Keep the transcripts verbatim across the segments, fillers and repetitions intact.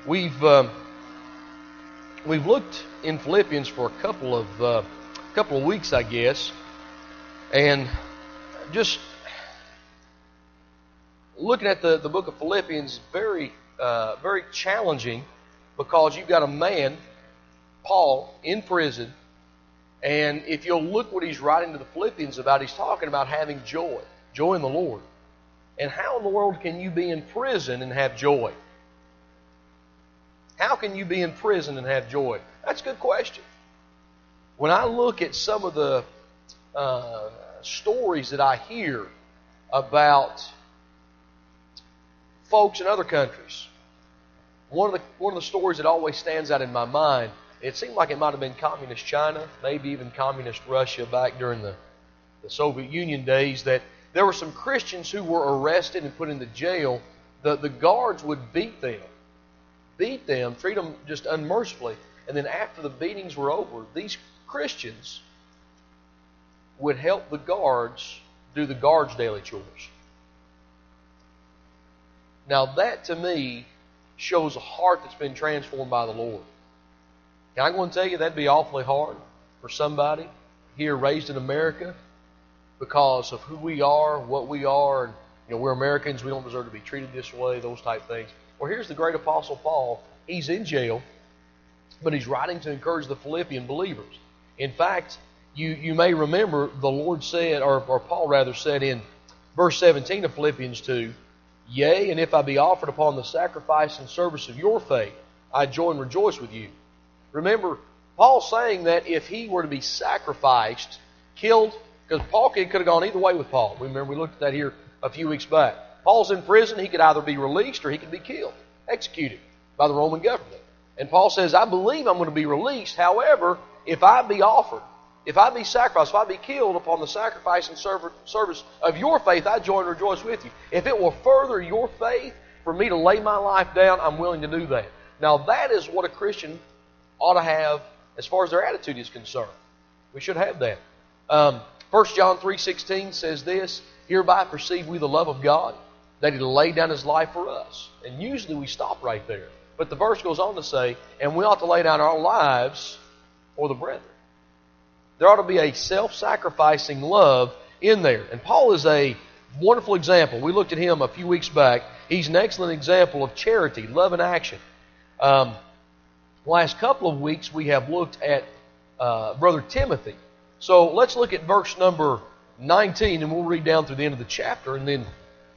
We've um, we've looked in Philippians for a couple of uh, couple of weeks, I guess, and just looking at the, the book of Philippians, very uh, very challenging, because you've got a man, Paul, in prison, and if you'll look what he's writing to the Philippians about, he's talking about having joy, joy in the Lord. And how in the world can you be in prison and have joy? How can you be in prison and have joy? That's a good question. When I look at some of the uh, stories that I hear about folks in other countries, one of the one of the stories that always stands out in my mind, it seemed like it might have been communist China, maybe even communist Russia back during the, the Soviet Union days, that there were some Christians who were arrested and put into jail. The, the guards would beat them. beat them, treat them just unmercifully, and then after the beatings were over, these Christians would help the guards do the guards' daily chores. Now that, to me, shows a heart that's been transformed by the Lord. Can I go and tell you that'd be awfully hard for somebody here raised in America because of who we are, what we are, and you know, we're Americans, we don't deserve to be treated this way, those type things. Well, here's the great Apostle Paul. He's in jail, but he's writing to encourage the Philippian believers. In fact, you, you may remember the Lord said, or, or Paul rather said in verse seventeen of Philippians two, "Yea, and if I be offered upon the sacrifice and service of your faith, I joy and rejoice with you." Remember, Paul's saying that if he were to be sacrificed, killed, because Paul could have gone either way with Paul. Remember, we looked at that here a few weeks back. Paul's in prison. He could either be released or he could be killed, executed by the Roman government. And Paul says, I believe I'm going to be released. However, if I be offered, if I be sacrificed, if I be killed upon the sacrifice and service of your faith, I joy and rejoice with you. If it will further your faith for me to lay my life down, I'm willing to do that. Now that is what a Christian ought to have as far as their attitude is concerned. We should have that. Um, First John three sixteen says this, "Hereby perceive we the love of God, that He laid down His life for us." And usually we stop right there. But the verse goes on to say, and we ought to lay down our lives for the brethren. There ought to be a self-sacrificing love in there. And Paul is a wonderful example. We looked at him a few weeks back. He's an excellent example of charity, love in action. Um, the last couple of weeks we have looked at uh, Brother Timothy. So let's look at verse number nineteen, and we'll read down through the end of the chapter, and then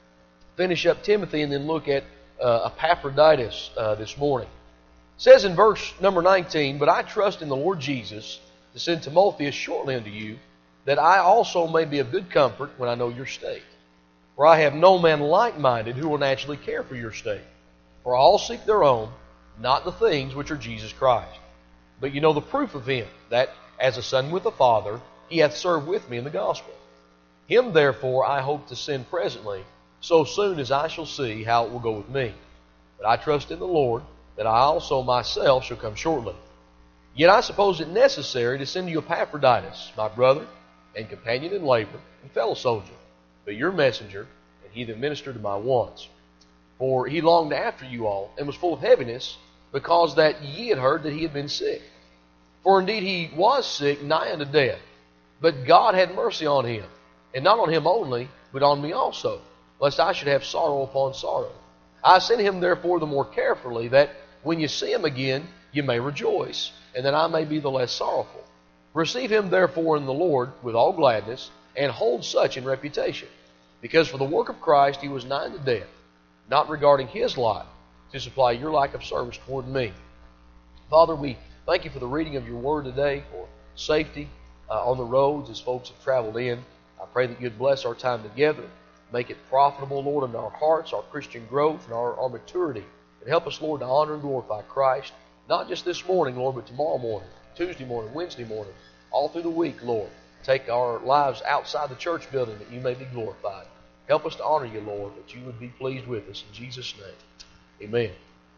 finish up Timothy, and then look at uh, Epaphroditus uh, this morning. It says in verse number nineteen, "But I trust in the Lord Jesus to send Timotheus shortly unto you, that I also may be of good comfort when I know your state. For I have no man like-minded who will naturally care for your state. For all seek their own, not the things which are Jesus Christ. But you know the proof of him, that as a son with the Father, he hath served with me in the gospel. Him therefore I hope to send presently, so soon as I shall see how it will go with me. But I trust in the Lord, that I also myself shall come shortly. Yet I suppose it necessary to send you Epaphroditus, my brother, and companion in labor, and fellow soldier, but your messenger, and he that ministered to my wants. For he longed after you all, and was full of heaviness, because that ye had heard that he had been sick. For indeed he was sick, nigh unto death. But God had mercy on him, and not on him only, but on me also, lest I should have sorrow upon sorrow. I sent him therefore the more carefully, that when you see him again, you may rejoice, and that I may be the less sorrowful. Receive him therefore in the Lord with all gladness, and hold such in reputation. Because for the work of Christ he was nigh unto death, not regarding his life, to supply your lack of service toward me. Father, we thank you for the reading of your word today, for safety uh, on the roads as folks have traveled in. I pray that you'd bless our time together, make it profitable, Lord, in our hearts, our Christian growth, and our, our maturity. And help us, Lord, to honor and glorify Christ, not just this morning, Lord, but tomorrow morning, Tuesday morning, Wednesday morning, all through the week, Lord. Take our lives outside the church building that you may be glorified. Help us to honor you, Lord, that you would be pleased with us. In Jesus' name, amen.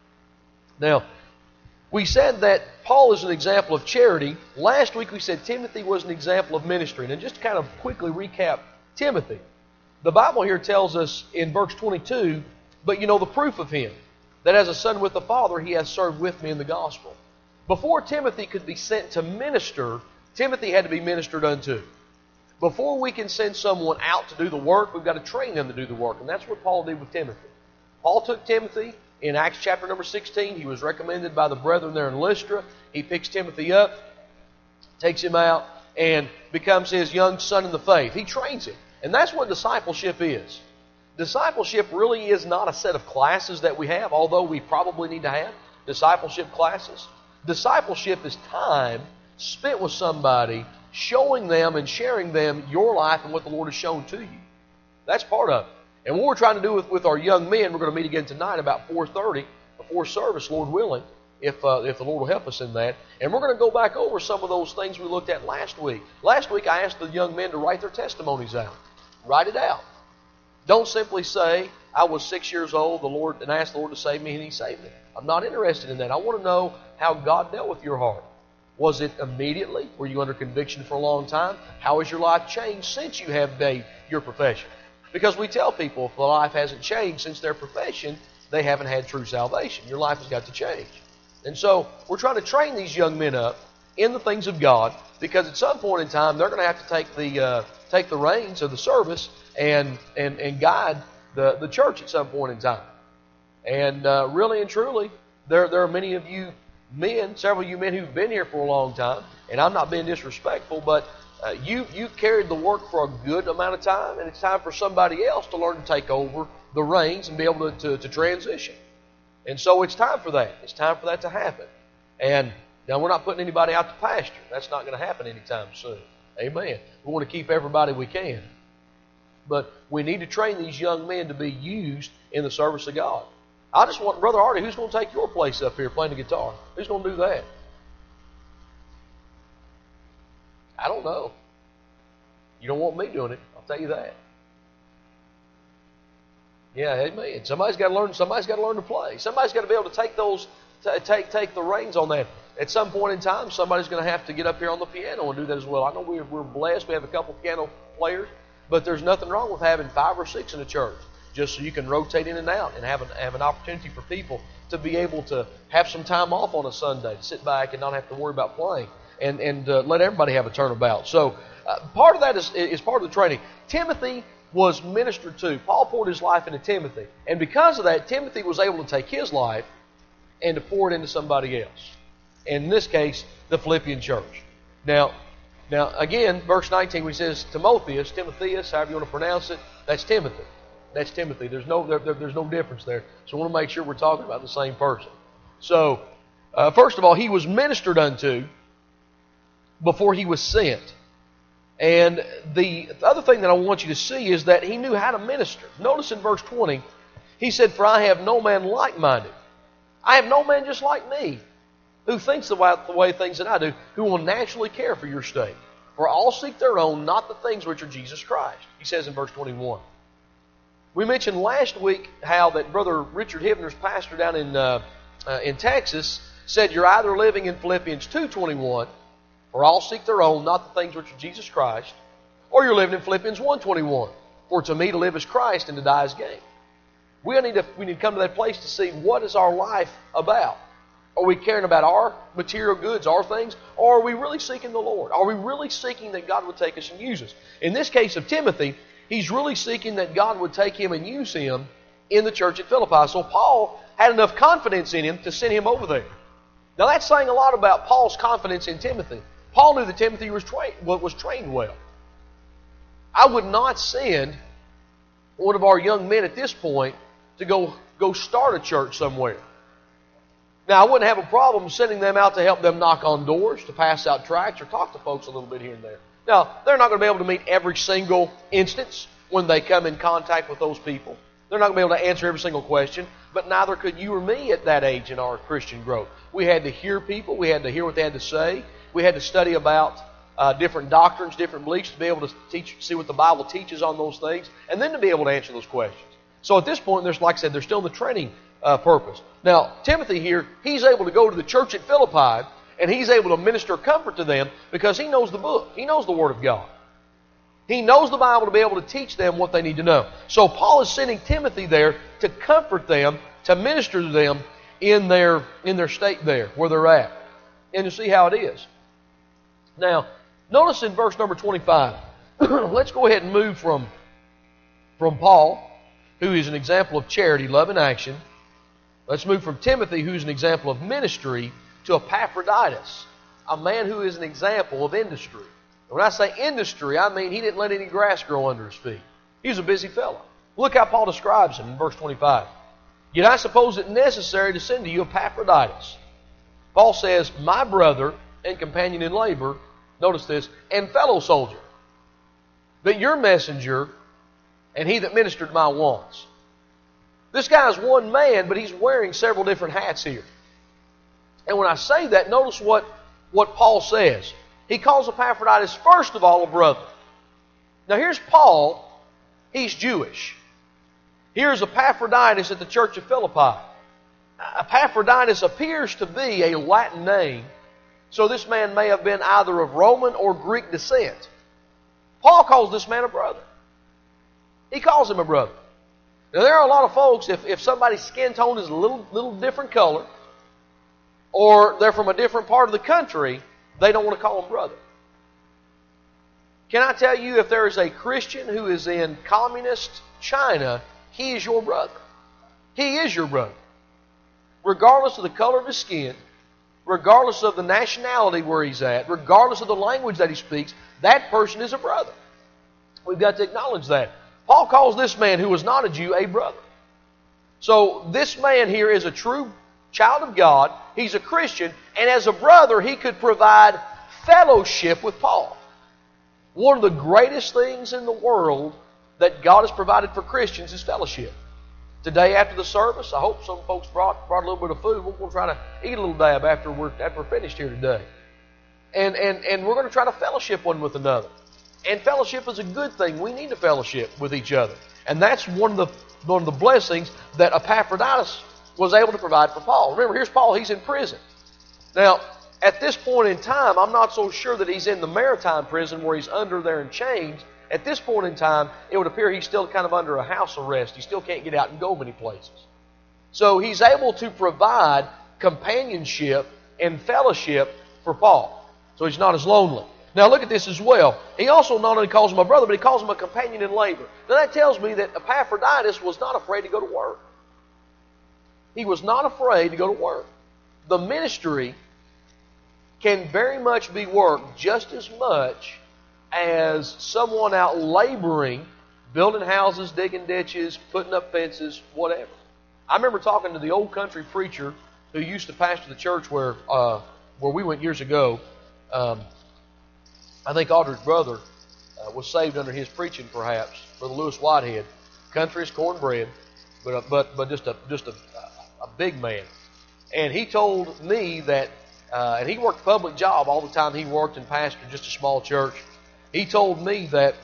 Now, we said that Paul is an example of charity. Last week we said Timothy was an example of ministry. And just to kind of quickly recap Timothy, the Bible here tells us in verse twenty-two, but you know the proof of him. that as a son with the Father, he has served with me in the gospel. Before Timothy could be sent to minister, Timothy had to be ministered unto. Before we can send someone out to do the work, we've got to train them to do the work. And that's what Paul did with Timothy. Paul took Timothy in Acts chapter number sixteen. He was recommended by the brethren there in Lystra. He picks Timothy up, takes him out, and becomes his young son in the faith. He trains him. And that's what discipleship is. Discipleship really is not a set of classes that we have, although we probably need to have discipleship classes. Discipleship is time spent with somebody, showing them and sharing them your life and what the Lord has shown to you. That's part of it. And what we're trying to do with, with our young men, we're going to meet again tonight about four thirty, before service, Lord willing, if uh, if the Lord will help us in that. And we're going to go back over some of those things we looked at last week. Last week I asked the young men to write their testimonies out. Write it out. Don't simply say, I was six years old, the Lord, and I asked the Lord to save me, and He saved me. I'm not interested in that. I want to know how God dealt with your heart. Was it immediately? Were you under conviction for a long time? How has your life changed since you have made your profession? Because we tell people if the life hasn't changed since their profession, they haven't had true salvation. Your life has got to change. And so we're trying to train these young men up in the things of God, because at some point in time they're going to have to take the uh, take the reins of the service and and and guide the, the church at some point in time. And uh, really and truly, there there are many of you men, several of you men who've been here for a long time, and I'm not being disrespectful, but uh, you you carried the work for a good amount of time, and it's time for somebody else to learn to take over the reins and be able to, to, to transition. And so it's time for that. It's time for that to happen. And now we're not putting anybody out to pasture. That's not going to happen anytime soon. Amen. We want to keep everybody we can. But we need to train these young men to be used in the service of God. I just want, Brother Artie, who's going to take your place up here playing the guitar? Who's going to do that? I don't know. You don't want me doing it. I'll tell you that. Yeah, amen. Somebody's got to learn. Somebody's got to learn to play. Somebody's got to be able to take those, t- take take the reins on that. At some point in time, somebody's going to have to get up here on the piano and do that as well. I know we're, we're blessed. We have a couple piano players, but there's nothing wrong with having five or six in a church, just so you can rotate in and out and have an have an opportunity for people to be able to have some time off on a Sunday, to sit back and not have to worry about playing, and and uh, let everybody have a turnabout. So uh, part of that is is part of the training. Timothy was ministered to. Paul poured his life into Timothy. And because of that, Timothy was able to take his life and to pour it into somebody else. In this case, the Philippian church. Now, now again, verse nineteen, when he says Timotheus, Timotheus, however you want to pronounce it, that's Timothy. That's Timothy. There's no there, there, there's no difference there. So I want to make sure we're talking about the same person. So, uh, first of all, he was ministered unto before he was sent. And the other thing that I want you to see is that he knew how to minister. Notice in verse twenty, he said, For I have no man like-minded. I have no man just like me, who thinks the way, the way things that I do, who will naturally care for your state. For all seek their own, not the things which are Jesus Christ. He says in verse twenty-one. We mentioned last week how that Brother Richard Hibner's pastor down in uh, uh, in Texas said you're either living in Philippians two twenty-one, for all seek their own, not the things which are Jesus Christ, or you're living in Philippians one twenty-one, for to me to live is Christ and to die is gain. We need to we need to come to that place to see what is our life about. Are we caring about our material goods, our things, or are we really seeking the Lord? Are we really seeking that God would take us and use us? In this case of Timothy, he's really seeking that God would take him and use him in the church at Philippi. So Paul had enough confidence in him to send him over there. Now that's saying a lot about Paul's confidence in Timothy. Paul knew that Timothy was trained, was trained well. I would not send one of our young men at this point to go, go start a church somewhere. Now, I wouldn't have a problem sending them out to help them knock on doors, to pass out tracts, or talk to folks a little bit here and there. Now, they're not going to be able to meet every single instance when they come in contact with those people. They're not going to be able to answer every single question, but neither could you or me at that age in our Christian growth. We had to hear people. We had to hear what they had to say. We had to study about uh, different doctrines, different beliefs, to be able to teach, see what the Bible teaches on those things, and then to be able to answer those questions. So at this point, there's, like I said, there's still the training uh, purpose. Now, Timothy here, he's able to go to the church at Philippi, and he's able to minister comfort to them because he knows the book. He knows the Word of God. He knows the Bible to be able to teach them what they need to know. So Paul is sending Timothy there to comfort them to minister to them in their, in their state there, where they're at. And you see how it is. Now, notice in verse number twenty-five, let's go ahead and move from, from Paul, who is an example of charity, love, and action. Let's move from Timothy, who's an example of ministry, to Epaphroditus, a man who is an example of industry. When I say industry, I mean he didn't let any grass grow under his feet. He was a busy fellow. Look how Paul describes him in verse twenty-five. Yet I suppose it necessary to send to you Epaphroditus. Paul says, my brother and companion in labor, notice this, and fellow soldier, but your messenger and he that ministered my wants. This guy is one man, but he's wearing several different hats here. And when I say that, notice what, what Paul says. He calls Epaphroditus, first of all, a brother. Now here's Paul. He's Jewish. Here's Epaphroditus at the church of Philippi. Epaphroditus appears to be a Latin name, so this man may have been either of Roman or Greek descent. Paul calls this man a brother. He calls him a brother. Now there are a lot of folks, if, if somebody's skin tone is a little, little different color, or they're from a different part of the country, they don't want to call him brother. Can I tell you, if there is a Christian who is in communist China, he is your brother. He is your brother. Regardless of the color of his skin, regardless of the nationality where he's at, regardless of the language that he speaks, that person is a brother. We've got to acknowledge that. Paul calls this man who was not a Jew a brother. So this man here is a true child of God. He's a Christian, and as a brother, he could provide fellowship with Paul. One of the greatest things in the world that God has provided for Christians is fellowship. Today after the service, I hope some folks brought, brought a little bit of food. We're going to try to eat a little dab after we're, after we're finished here today. And, and, and we're going to try to fellowship one with another. And fellowship is a good thing. We need to fellowship with each other. And that's one of the, one of the blessings that Epaphroditus was able to provide for Paul. Remember, here's Paul. He's in prison. Now, at this point in time, I'm not so sure that he's in the maritime prison where he's under there in chains. At this point in time, it would appear he's still kind of under a house arrest. He still can't get out and go many places. So he's able to provide companionship and fellowship for Paul. So he's not as lonely. Now look at this as well. He also not only calls him a brother, but he calls him a companion in labor. Now that tells me that Epaphroditus was not afraid to go to work. He was not afraid to go to work. The ministry can very much be worked just as much as someone out laboring, building houses, digging ditches, putting up fences, whatever. I remember talking to the old country preacher who used to pastor the church where uh, where we went years ago. Um, I think Audrey's brother uh, was saved under his preaching, perhaps, Brother Lewis Whitehead. Country is cornbread, but uh, but but just a just a, a big man. And he told me that, uh, and he worked a public job all the time. He worked and pastored just a small church. He told me that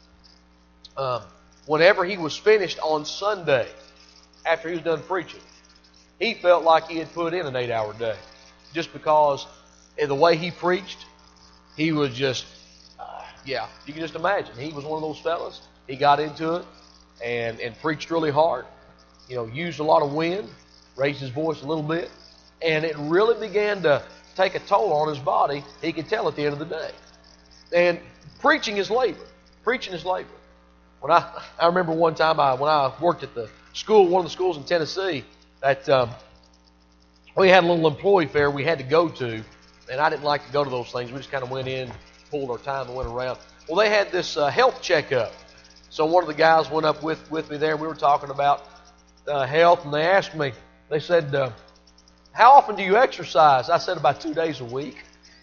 um, whenever he was finished on Sunday, after he was done preaching, he felt like he had put in an eight-hour day. Just because of the way he preached, he was just, uh, yeah, you can just imagine. He was one of those fellas. He got into it and, and preached really hard. You know, used a lot of wind, raised his voice a little bit, and it really began to take a toll on his body. He could tell at the end of the day. And preaching is labor. Preaching is labor. When I I remember one time I when I worked at the school, one of the schools in Tennessee, that um, we had a little employee fair we had to go to, and I didn't like to go to those things. We just kind of went in, pulled our time, and went around. Well, they had this uh, health checkup. So one of the guys went up with, with me there, and we were talking about uh, health, and they asked me, they said, uh, how often do you exercise? I said, about two days a week.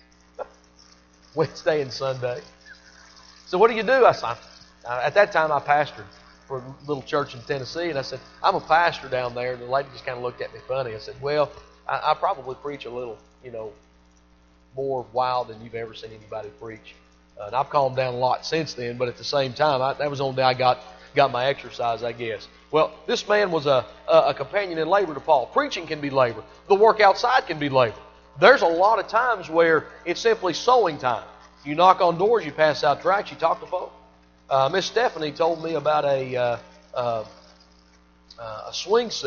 Wednesday and Sunday. So what do you do? I said, at that time I pastored for a little church in Tennessee, and I said, I'm a pastor down there. And the lady just kind of looked at me funny. I said, well, I, I probably preach a little, you know, more wild than you've ever seen anybody preach. Uh, and I've calmed down a lot since then, but at the same time, I, that was the only day I got, got my exercise, I guess. Well, this man was a, a, a companion in labor to Paul. Preaching can be labor. The work outside can be labor. There's a lot of times where it's simply sowing time. You knock on doors, you pass out tracts, you talk to folks. Uh, Miss Stephanie told me about a uh, uh, uh, a swing set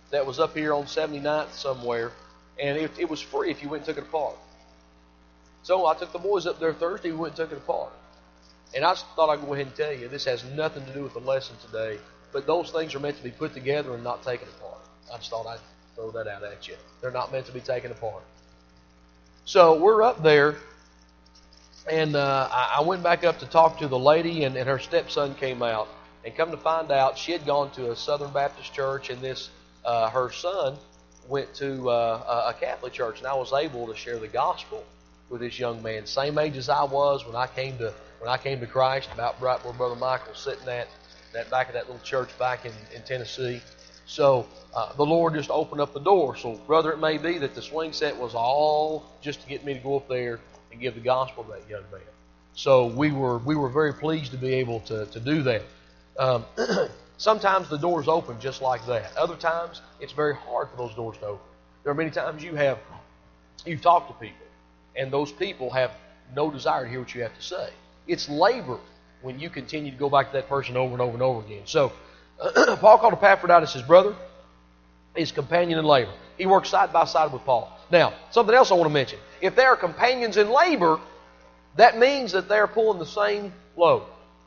that was up here on seventy-ninth somewhere, and it, it was free if you went and took it apart. So I took the boys up there Thursday, we went and took it apart. And I thought I'd go ahead and tell you, this has nothing to do with the lesson today, but those things are meant to be put together and not taken apart. I just thought I'd throw that out at you. They're not meant to be taken apart. So we're up there, and uh, I, I went back up to talk to the lady, and, and her stepson came out. And come to find out, she had gone to a Southern Baptist church, and this uh, her son went to uh, a Catholic church. And I was able to share the gospel with this young man, same age as I was when I came to when I came to Christ, about right where Brother Michael was sitting at, that back of that little church back in, in Tennessee. So uh, the Lord just opened up the door. So, brother, it may be that the swing set was all just to get me to go up there and give the gospel to that young man. So we were we were very pleased to be able to to do that. Um, sometimes the doors open just like that. Other times, it's very hard for those doors to open. There are many times you have, you've talked to people, and those people have no desire to hear what you have to say. It's labor when you continue to go back to that person over and over and over again. So, Paul called Epaphroditus his brother, his companion in labor. He worked side by side with Paul. Now, something else I want to mention. If they are companions in labor, that means that they're pulling the same load.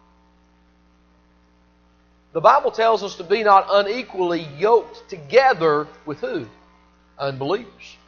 The Bible tells us to be not unequally yoked together with who? Unbelievers.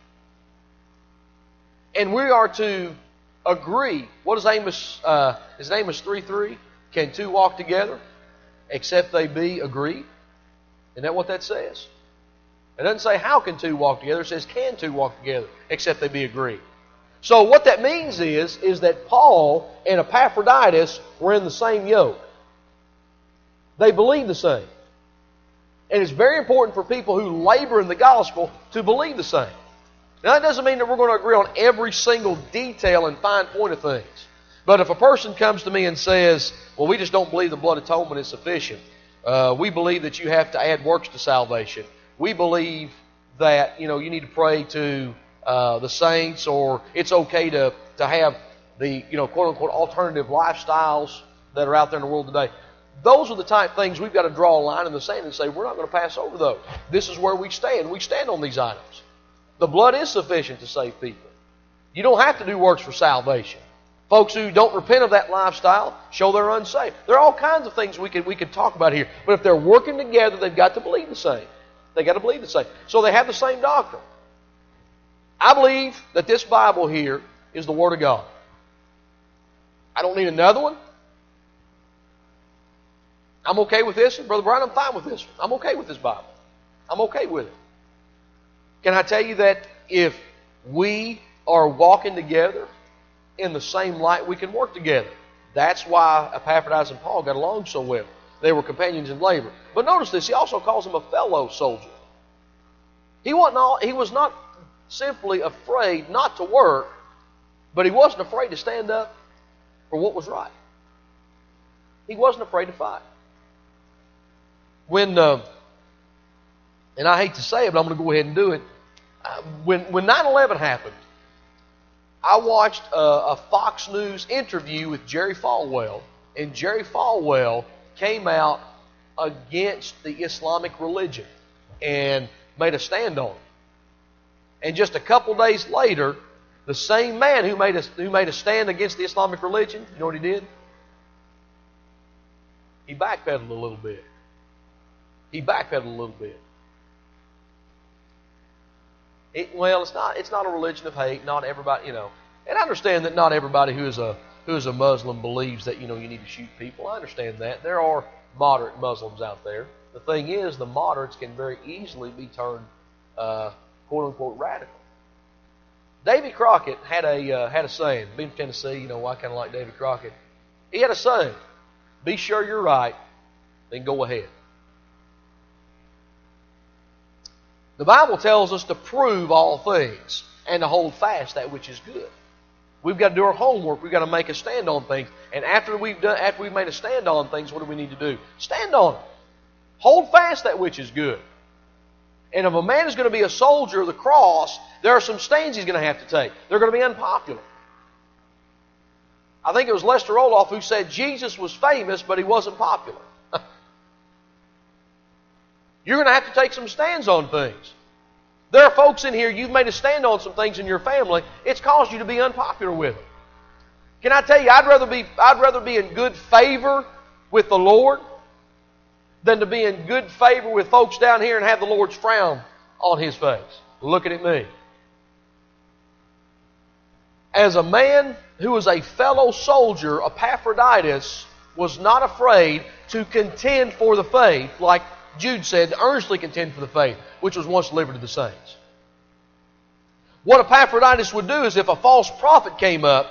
And we are to agree. What is Amos? Uh, is Amos three three? Can two walk together except they be agreed? Isn't that what that says? It doesn't say how can two walk together. It says can two walk together except they be agreed. So what that means is, is that Paul and Epaphroditus were in the same yoke. They believe the same. And it's very important for people who labor in the gospel to believe the same. Now, that doesn't mean that we're going to agree on every single detail and fine point of things. But if a person comes to me and says, well, we just don't believe the blood atonement is sufficient. Uh, we believe that you have to add works to salvation. We believe that, you know, you need to pray to uh, the saints, or it's okay to, to have the, you know, quote-unquote alternative lifestyles that are out there in the world today. Those are the type of things we've got to draw a line in the sand and say, we're not going to pass over those. This is where we stand. We stand on these items. The blood is sufficient to save people. You don't have to do works for salvation. Folks who don't repent of that lifestyle show they're unsaved. There are all kinds of things we could, we could talk about here. But if they're working together, they've got to believe the same. They've got to believe the same. So they have the same doctrine. I believe that this Bible here is the Word of God. I don't need another one. I'm okay with this one. Brother Brian, I'm fine with this one. I'm okay with this Bible. I'm okay with it. Can I tell you that if we are walking together in the same light, we can work together. That's why Epaphroditus and Paul got along so well. They were companions in labor. But notice this, he also calls him a fellow soldier. He wasn't all, he was not simply afraid not to work, but he wasn't afraid to stand up for what was right. He wasn't afraid to fight. When, uh, and I hate to say it, but I'm going to go ahead and do it. Uh, when when nine eleven happened, I watched a, a Fox News interview with Jerry Falwell, and Jerry Falwell came out against the Islamic religion and made a stand on it. And just a couple days later, the same man who made a, who made a stand against the Islamic religion, you know what he did? He backpedaled a little bit. He backpedaled a little bit. It, well, it's not. It's not a religion of hate. Not everybody, you know. And I understand that not everybody who is a who is a Muslim believes that, you know, you need to shoot people. I understand that. There are moderate Muslims out there. The thing is, the moderates can very easily be turned, uh, quote unquote, radical. Davy Crockett had a uh, had a saying. Being from Tennessee, you know, I kind of like Davy Crockett. He had a saying: "Be sure you're right, then go ahead." The Bible tells us to prove all things and to hold fast that which is good. We've got to do our homework. We've got to make a stand on things. And after we've done, after we've made a stand on things, what do we need to do? Stand on it. Hold fast that which is good. And if a man is going to be a soldier of the cross, there are some stands he's going to have to take. They're going to be unpopular. I think it was Lester Roloff who said Jesus was famous, but he wasn't popular. You're going to have to take some stands on things. There are folks in here, you've made a stand on some things in your family. It's caused you to be unpopular with them. Can I tell you, I'd rather be, I'd rather be in good favor with the Lord than to be in good favor with folks down here and have the Lord's frown on His face, looking at me. As a man who was a fellow soldier, Epaphroditus was not afraid to contend for the faith, like Jude said, to earnestly contend for the faith, which was once delivered to the saints. What Epaphroditus would do is if a false prophet came up,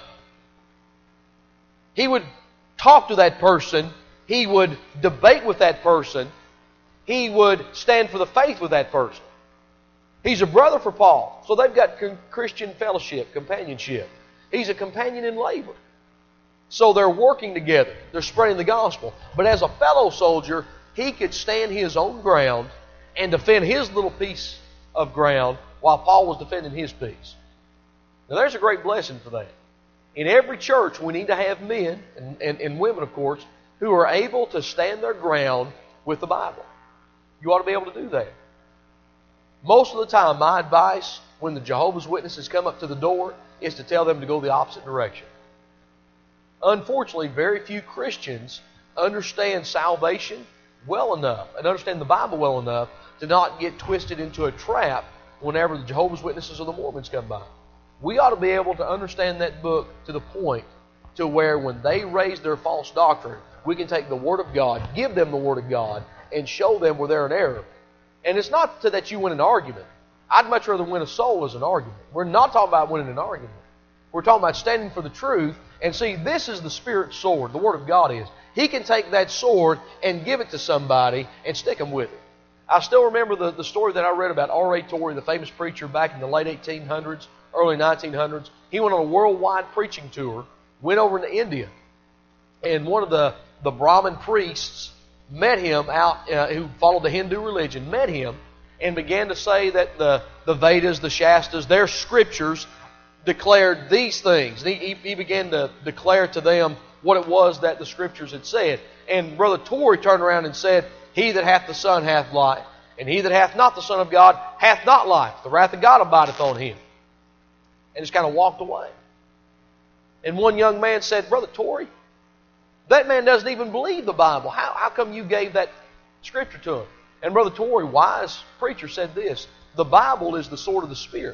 he would talk to that person, he would debate with that person, he would stand for the faith with that person. He's a brother for Paul, so they've got Christian fellowship, companionship. He's a companion in labor. So they're working together. They're spreading the gospel. But as a fellow soldier, he could stand his own ground and defend his little piece of ground while Paul was defending his piece. Now there's a great blessing for that. In every church, we need to have men, and, and, and women of course, who are able to stand their ground with the Bible. You ought to be able to do that. Most of the time, my advice when the Jehovah's Witnesses come up to the door is to tell them to go the opposite direction. Unfortunately, very few Christians understand salvation well enough and understand the Bible well enough to not get twisted into a trap whenever the Jehovah's Witnesses or the Mormons come by. We ought to be able to understand that book to the point to where when they raise their false doctrine, we can take the Word of God, give them the Word of God, and show them where they're in error. And it's not so that you win an argument. I'd much rather win a soul as an argument. We're not talking about winning an argument. We're talking about standing for the truth. And see, this is the Spirit's sword, the Word of God is. He can take that sword and give it to somebody and stick them with it. I still remember the, the story that I read about R A Torrey, the famous preacher back in the late eighteen hundreds, early nineteen hundreds. He went on a worldwide preaching tour, went over into India. And one of the, the Brahmin priests met him out, uh, who followed the Hindu religion, met him and began to say that the, the Vedas, the Shastas, their scriptures declared these things. He, he, he began to declare to them what it was that the scriptures had said. And Brother Torrey turned around and said, "He that hath the Son hath life, and he that hath not the Son of God hath not life. The wrath of God abideth on him." And just kind of walked away. And one young man said, "Brother Torrey, that man doesn't even believe the Bible. How, how come you gave that scripture to him?" And Brother Torrey, wise preacher, said this: the Bible is the sword of the Spirit.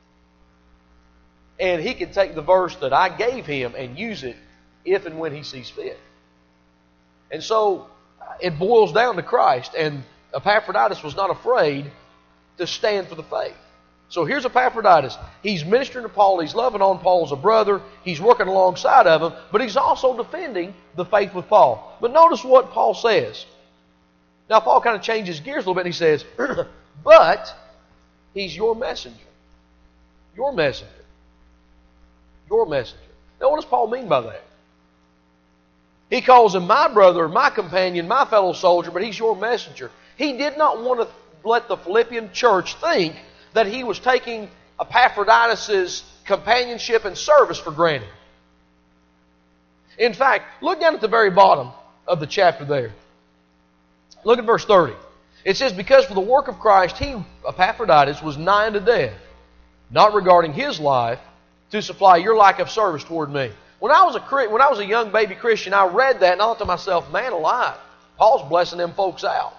And he can take the verse that I gave him and use it if and when he sees fit. And so it boils down to Christ. And Epaphroditus was not afraid to stand for the faith. So here's Epaphroditus. He's ministering to Paul. He's loving on Paul as a brother. He's working alongside of him. But he's also defending the faith with Paul. But notice what Paul says. Now Paul kind of changes gears a little bit and he says, but he's your messenger. Your messenger. Your messenger. Now what does Paul mean by that? He calls him my brother, my companion, my fellow soldier, but he's your messenger. He did not want to let the Philippian church think that he was taking Epaphroditus' companionship and service for granted. In fact, look down at the very bottom of the chapter there. Look at verse thirty. It says, "Because for the work of Christ, he, Epaphroditus, was nigh unto death, not regarding his life, to supply your lack of service toward me." When I was a when I was a young baby Christian, I read that and I thought to myself, man alive, Paul's blessing them folks out.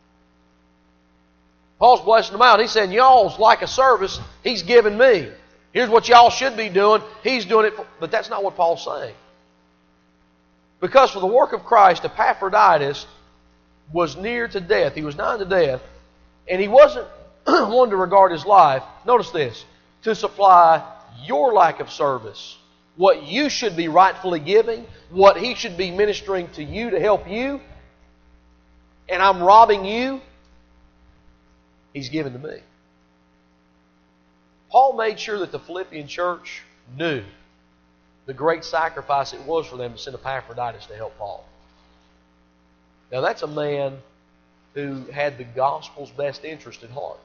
Paul's blessing them out. He's saying, y'all's like a service he's giving me. Here's what y'all should be doing. He's doing it. For, but that's not what Paul's saying. Because for the work of Christ, Epaphroditus was near to death. He was nigh to death. And he wasn't one to regard his life. Notice this. To supply your lack of service. What you should be rightfully giving. What he should be ministering to you to help you. And I'm robbing you. He's given to me. Paul made sure that the Philippian church knew the great sacrifice it was for them to send Epaphroditus to help Paul. Now that's a man who had the gospel's best interest at heart.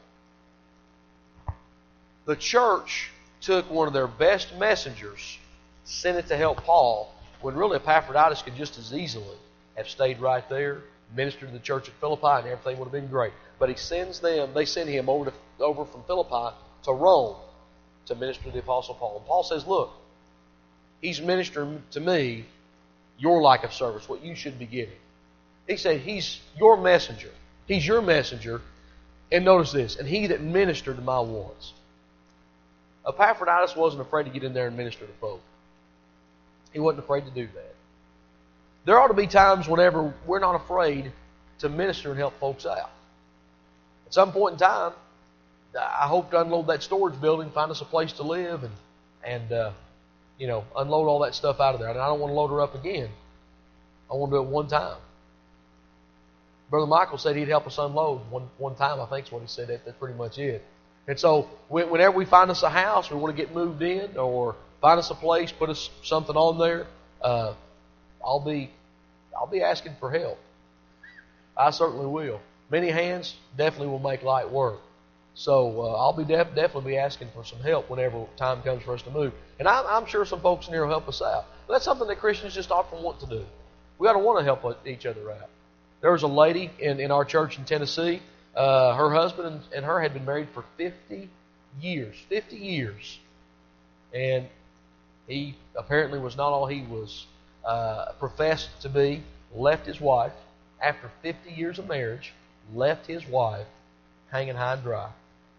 The church took one of their best messengers, sent it to help Paul, when really Epaphroditus could just as easily have stayed right there minister to the church at Philippi, and everything would have been great. But he sends them, they send him over, to, over from Philippi to Rome to minister to the Apostle Paul. And Paul says, look, he's ministering to me your lack of service, what you should be getting. He said, he's your messenger. He's your messenger. And notice this, and he that ministered to my wants. Epaphroditus wasn't afraid to get in there and minister to folk. He wasn't afraid to do that. There ought to be times whenever we're not afraid to minister and help folks out. At some point in time, I hope to unload that storage building, find us a place to live, and, and uh, you know, unload all that stuff out of there. And I don't want to load her up again. I want to do it one time. Brother Michael said he'd help us unload one, one time, I think is what he said. That, that's pretty much it. And so whenever we find us a house, we want to get moved in, or find us a place, put us something on there, uh, I'll be I'll be asking for help. I certainly will. Many hands definitely will make light work. So uh, I'll be def- definitely be asking for some help whenever time comes for us to move. And I'm, I'm sure some folks in here will help us out. But that's something that Christians just often want to do. We ought to want to help each other out. There was a lady in, in our church in Tennessee. Uh, her husband and, and her had been married for fifty years. fifty years. And he apparently was not all he was uh, professed to be. Left his wife after fifty years of marriage. Left his wife hanging high and dry.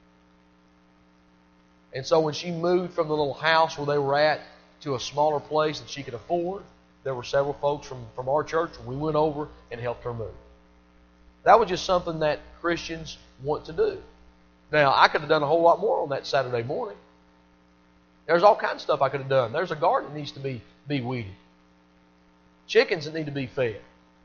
And so when she moved from the little house where they were at to a smaller place that she could afford, there were several folks from, from our church, and we went over and helped her move. That was just something that Christians want to do. Now, I could have done a whole lot more on that Saturday morning. There's all kinds of stuff I could have done. There's a garden that needs to be, be weeded. Chickens that need to be fed.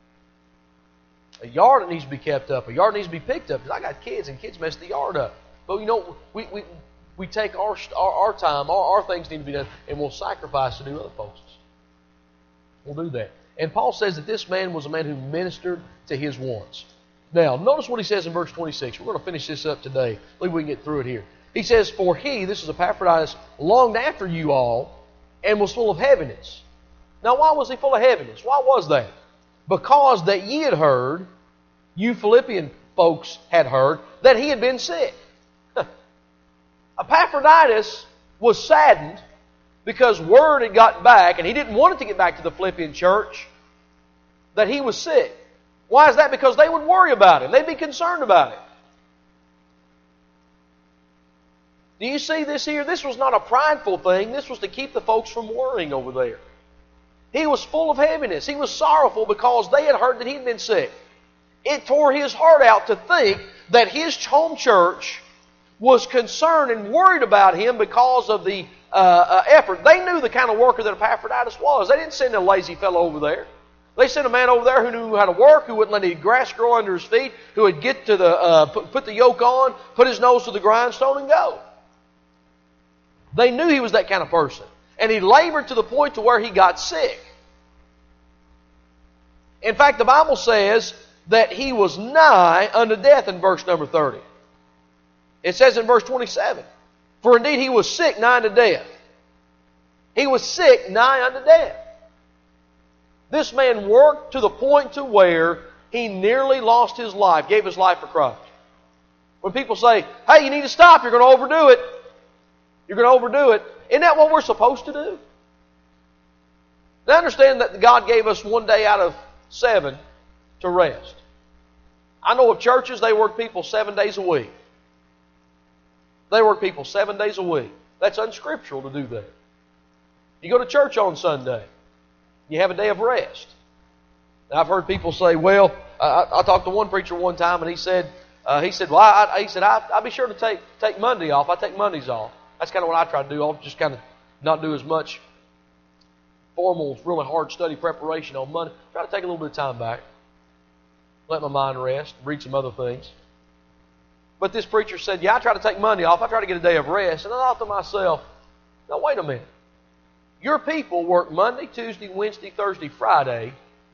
A yard that needs to be kept up. A yard needs to be picked up. Because I got kids, and kids mess the yard up. But, you know, we we, we take our, our, our time, our, our things need to be done, and we'll sacrifice to do other folks'. We'll do that. And Paul says that this man was a man who ministered to his wants. Now, notice what he says in verse twenty-six. We're going to finish this up today. I believe we can get through it here. He says, for he, this is Epaphroditus, longed after you all and was full of heaviness. Now, why was he full of heaviness? Why was that? Because that ye had heard, you Philippian folks had heard, that he had been sick. Epaphroditus was saddened because word had got back, and he didn't want it to get back to the Philippian church, that he was sick. Why is that? Because they would worry about him. They'd be concerned about him. Do you see this here? This was not a prideful thing. This was to keep the folks from worrying over there. He was full of heaviness. He was sorrowful because they had heard that he'd been sick. It tore his heart out to think that his home church was concerned and worried about him because of the uh, uh, effort. They knew the kind of worker that Epaphroditus was. They didn't send a lazy fellow over there. They sent a man over there who knew how to work, who wouldn't let any grass grow under his feet, who would get to the uh, put, put the yoke on, put his nose to the grindstone, and go. They knew he was that kind of person. And he labored to the point to where he got sick. In fact, the Bible says that he was nigh unto death in verse number thirty. It says in verse twenty-seven, for indeed he was sick nigh unto death. He was sick nigh unto death. This man worked to the point to where he nearly lost his life, gave his life for Christ. When people say, hey, you need to stop, you're going to overdo it. You're going to overdo it. Isn't that what we're supposed to do? Now understand that God gave us one day out of seven to rest. I know of churches, they work people seven days a week. They work people seven days a week. That's unscriptural to do that. You go to church on Sunday. You have a day of rest. Now, I've heard people say, well, I, I talked to one preacher one time and he said, uh, he said, well, I, I, he said, I, I'll be sure to take, take Monday off. I take Mondays off. That's kind of what I try to do. I'll just kind of not do as much formal, really hard study preparation on Monday. Try to take a little bit of time back. Let my mind rest. Read some other things. But this preacher said, yeah, I try to take Monday off. I try to get a day of rest. And I thought to myself, now wait a minute. Your people work Monday, Tuesday, Wednesday, Thursday, Friday.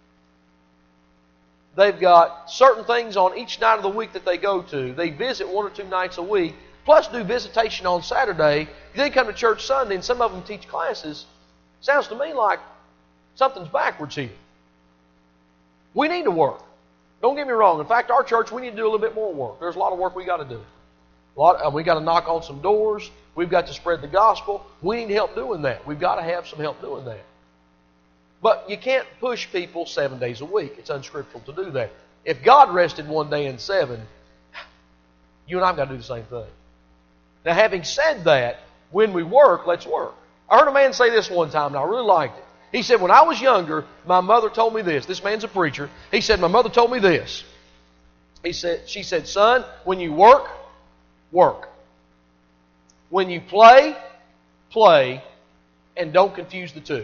They've got certain things on each night of the week that they go to. They visit one or two nights a week, plus do visitation on Saturday. They come to church Sunday, and some of them teach classes. Sounds to me like something's backwards here. We need to work. Don't get me wrong. In fact, our church, we need to do a little bit more work. There's a lot of work we got to do. A lot, uh, we got to knock on some doors. We've got to spread the gospel. We need help doing that. We've got to have some help doing that. But you can't push people seven days a week. It's unscriptural to do that. If God rested one day in seven, you and I have got to do the same thing. Now, having said that, when we work, let's work. I heard a man say this one time, and I really liked it. He said, when I was younger, my mother told me this. This man's a preacher. He said, my mother told me this. He said, she said, son, when you work, work. When you play, play, and don't confuse the two.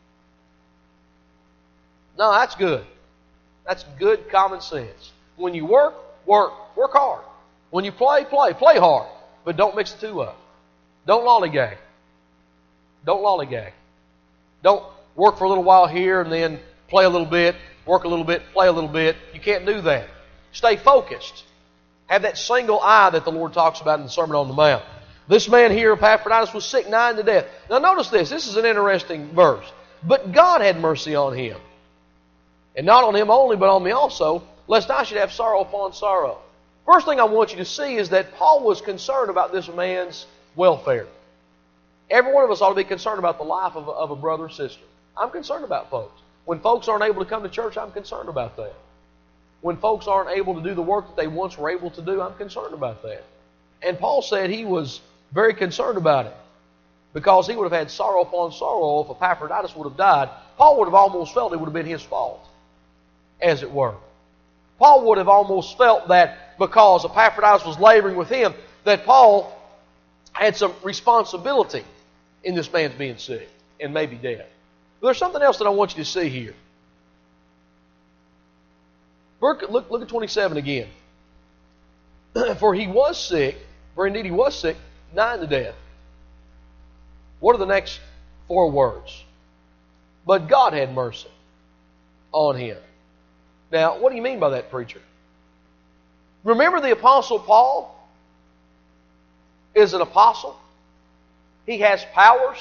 No, that's good. That's good common sense. When you work, work. Work hard. When you play, play. Play hard. But don't mix the two up. Don't lollygag. Don't lollygag. Don't work for a little while here and then play a little bit, work a little bit, play a little bit. You can't do that. Stay focused. Have that single eye that the Lord talks about in the Sermon on the Mount. This man here, Epaphroditus, was sick nigh unto death. Now notice this. This is an interesting verse. But God had mercy on him. And not on him only, but on me also, lest I should have sorrow upon sorrow. First thing I want you to see is that Paul was concerned about this man's welfare. Every one of us ought to be concerned about the life of a, of a brother or sister. I'm concerned about folks. When folks aren't able to come to church, I'm concerned about that. When folks aren't able to do the work that they once were able to do, I'm concerned about that. And Paul said he was very concerned about it because he would have had sorrow upon sorrow if Epaphroditus would have died. Paul would have almost felt it would have been his fault, as it were. Paul would have almost felt that because Epaphroditus was laboring with him, that Paul had some responsibility in this man's being sick and maybe dead. But there's something else that I want you to see here. Look, look, look at twenty-seven again. For he was sick, for indeed he was sick, nigh unto death. What are the next four words? But God had mercy on him. Now, what do you mean by that, preacher? Remember the Apostle Paul is an apostle. He has powers.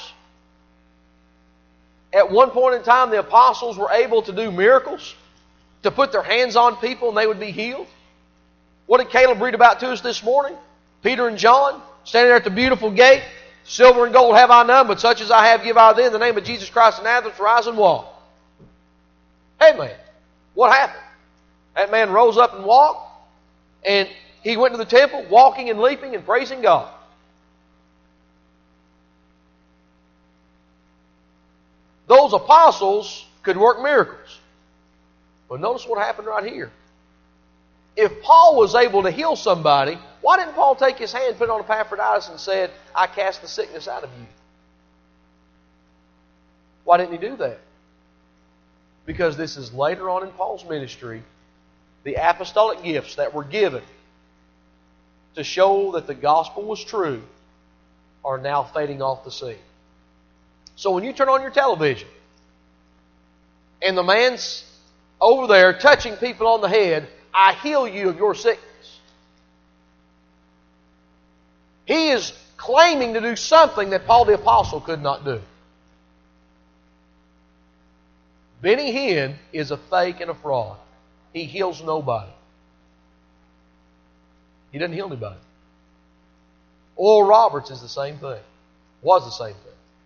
At one point in time, the apostles were able to do miracles, to put their hands on people and they would be healed. What did Caleb read about to us this morning? Peter and John standing there at the beautiful gate. Silver and gold have I none, but such as I have give I thee. In the name of Jesus Christ of Nazareth, rise and walk. Hey man, what happened? That man rose up and walked, and he went to the temple, walking and leaping and praising God. Those apostles could work miracles. But notice what happened right here. If Paul was able to heal somebody, why didn't Paul take his hand, put it on Epaphroditus, and said, I cast the sickness out of you? Why didn't he do that? Because this is later on in Paul's ministry, the apostolic gifts that were given to show that the gospel was true are now fading off the scene. So when you turn on your television and the man's over there touching people on the head, I heal you of your sickness. He is claiming to do something that Paul the Apostle could not do. Benny Hinn is a fake and a fraud. He heals nobody. He doesn't heal anybody. Oral Roberts is the same thing. Was the same thing.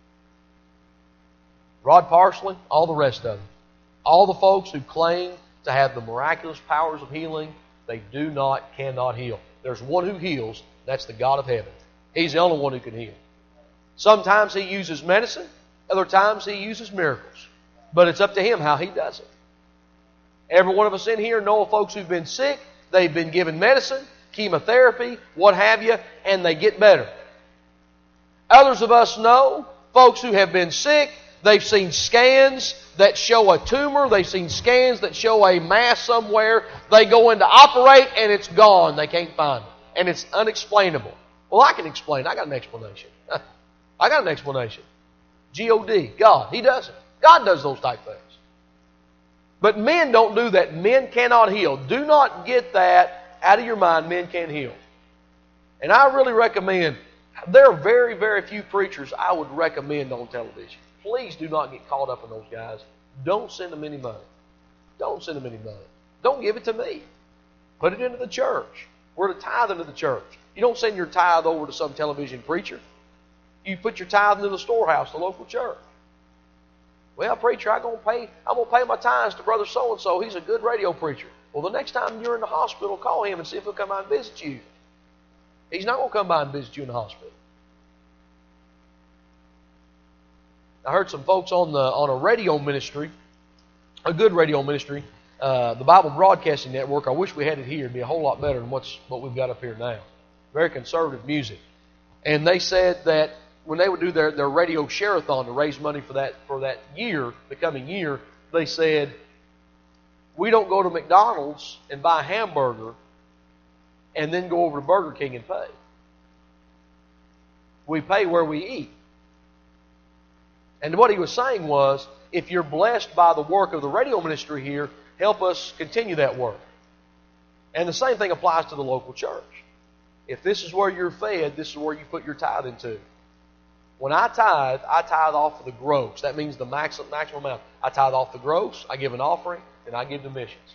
Rod Parsley, all the rest of them. All the folks who claim to have the miraculous powers of healing, they do not, cannot heal. There's one who heals, that's the God of heaven. He's the only one who can heal. Sometimes He uses medicine, other times He uses miracles. But it's up to Him how He does it. Every one of us in here know of folks who've been sick, they've been given medicine, chemotherapy, what have you, and they get better. Others of us know folks who have been sick, they've seen scans that show a tumor. They've seen scans that show a mass somewhere. They go in to operate and it's gone. They can't find it. And it's unexplainable. Well, I can explain. I got an explanation. I got an explanation. G O D, God. He does it. God does those type things. But men don't do that. Men cannot heal. Do not get that out of your mind. Men can't heal. And I really recommend, there are very, very few preachers I would recommend on television. Please do not get caught up in those guys. Don't send them any money. Don't send them any money. Don't give it to me. Put it into the church. We're to tithe into the church. You don't send your tithe over to some television preacher. You put your tithe into the storehouse, the local church. Well, preacher, I'm gonna pay. I'm gonna pay my tithes to brother so and so. He's a good radio preacher. Well, the next time you're in the hospital, call him and see if he'll come by and visit you. He's not gonna come by and visit you in the hospital. I heard some folks on the on a radio ministry, a good radio ministry, uh, the Bible Broadcasting Network. I wish we had it here. It'd be a whole lot better than what's what we've got up here now. Very conservative music, and they said that when they would do their, their radio share-a-thon to raise money for that for that year, the coming year, they said, we don't go to McDonald's and buy a hamburger and then go over to Burger King and pay. We pay where we eat. And what he was saying was, if you're blessed by the work of the radio ministry here, help us continue that work. And the same thing applies to the local church. If this is where you're fed, this is where you put your tithe into. When I tithe, I tithe off of the gross. That means the maximum, maximum amount. I tithe off the gross, I give an offering, and I give to missions.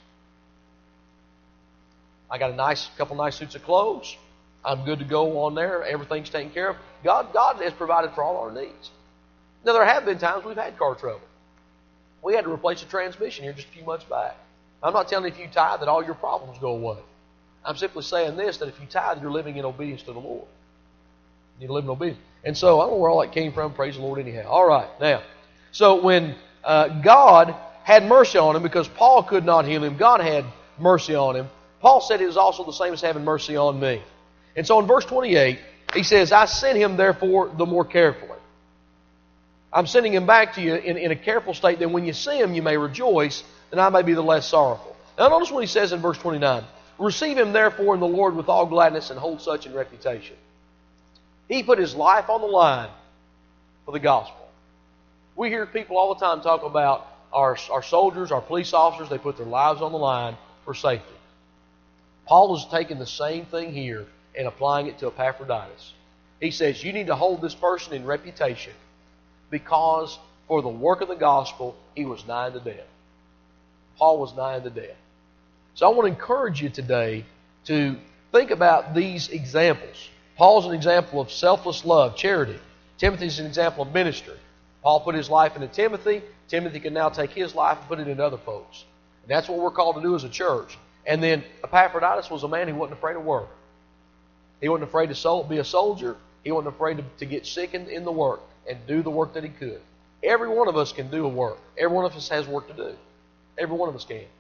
I got a nice couple nice suits of clothes. I'm good to go on there. Everything's taken care of. God, God has provided for all our needs. Now, there have been times we've had car trouble. We had to replace a transmission here just a few months back. I'm not telling you if you tithe that all your problems go away. I'm simply saying this, that if you tithe, you're living in obedience to the Lord. You need to live in obedience. And so, I don't know where all that came from. Praise the Lord anyhow. All right, now. So, when uh, God had mercy on him, because Paul could not heal him, God had mercy on him. Paul said it was also the same as having mercy on me. And so, in verse twenty-eight, he says, I sent him, therefore, the more carefully. I'm sending him back to you in, in a careful state, that when you see him, you may rejoice, and I may be the less sorrowful. Now, notice what he says in verse twenty-nine. Receive him, therefore, in the Lord with all gladness, and hold such in reputation. He put his life on the line for the gospel. We hear people all the time talk about our, our soldiers, our police officers. They put their lives on the line for safety. Paul is taking the same thing here and applying it to Epaphroditus. He says, you need to hold this person in reputation, because for the work of the gospel, he was nigh unto death. Paul was nigh unto death. So I want to encourage you today to think about these examples. Paul's an example of selfless love, charity. Timothy's an example of ministry. Paul put his life into Timothy. Timothy can now take his life and put it into other folks. And that's what we're called to do as a church. And then Epaphroditus was a man who wasn't afraid of work. He wasn't afraid to be a soldier. He wasn't afraid to, to get sick in, in the work and do the work that he could. Every one of us can do a work. Every one of us has work to do. Every one of us can.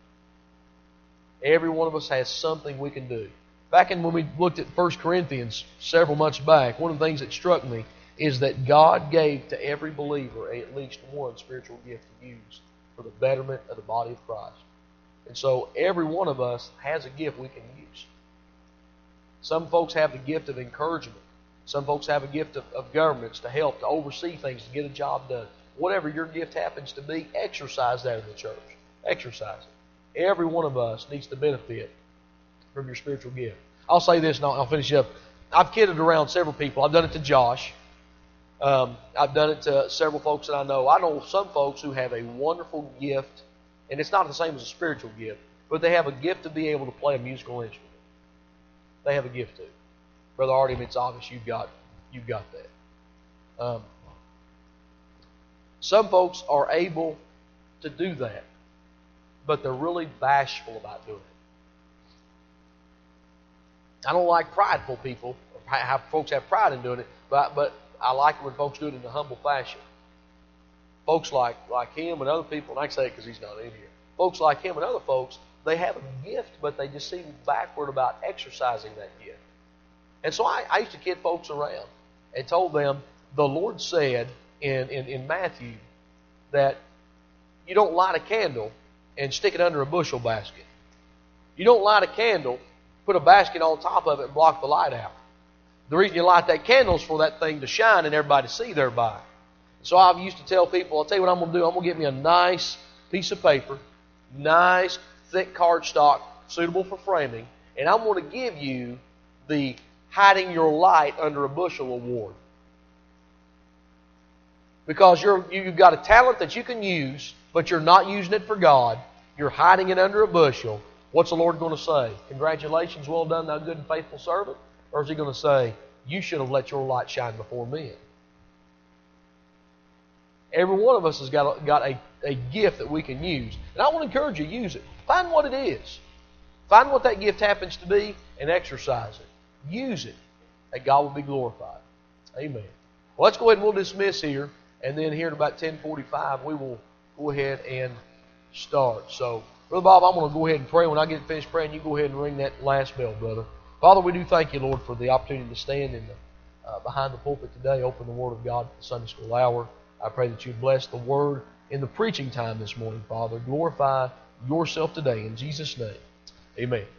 Every one of us has something we can do. Back in when we looked at First Corinthians several months back, one of the things that struck me is that God gave to every believer at least one spiritual gift to use for the betterment of the body of Christ. And so every one of us has a gift we can use. Some folks have the gift of encouragement. Some folks have a gift of, of governments to help, to oversee things, to get a job done. Whatever your gift happens to be, exercise that in the church. Exercise it. Every one of us needs to benefit from your spiritual gift. I'll say this and I'll, I'll finish up. I've kidded around several people. I've done it to Josh. Um, I've done it to several folks that I know. I know some folks who have a wonderful gift, and it's not the same as a spiritual gift, but they have a gift to be able to play a musical instrument. They have a gift to. Brother Artem, it's obvious you've got you've got that. Um, some folks are able to do that, but they're really bashful about doing it. I don't like prideful people. How folks have pride in doing it, but but I like it when folks do it in a humble fashion. Folks like like him and other people, and I can say it because he's not in here. Folks like him and other folks, they have a gift, but they just seem backward about exercising that gift. And so I, I used to kid folks around and told them the Lord said in, in, in Matthew that you don't light a candle and stick it under a bushel basket. You don't light a candle, put a basket on top of it and block the light out. The reason you light that candle is for that thing to shine and everybody to see thereby. So I used to tell people, I'll tell you what I'm going to do. I'm going to get me a nice piece of paper, nice thick cardstock suitable for framing, and I'm going to give you the hiding your light under a bushel award. Because you're, you've got a talent that you can use, but you're not using it for God. You're hiding it under a bushel. What's the Lord going to say? Congratulations, well done, thou good and faithful servant? Or is He going to say, you should have let your light shine before men? Every one of us has got a, got a, a gift that we can use. And I want to encourage you, use it. Find what it is. Find what that gift happens to be and exercise it. Use it, that God will be glorified. Amen. Well, let's go ahead and we'll dismiss here. And then here at about ten forty-five, we will go ahead and start. So, Brother Bob, I'm going to go ahead and pray. When I get finished praying, you go ahead and ring that last bell, brother. Father, we do thank you, Lord, for the opportunity to stand in the, uh, behind the pulpit today, open the Word of God for the Sunday School Hour. I pray that you bless the Word in the preaching time this morning, Father. Glorify yourself today in Jesus' name. Amen.